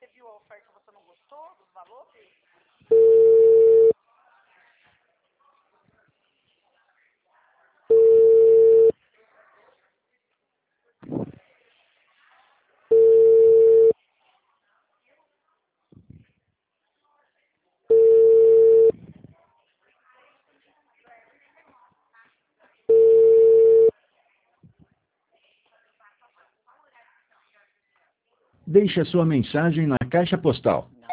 viu a oferta e você não gostou dos valores? Deixe a sua mensagem na caixa postal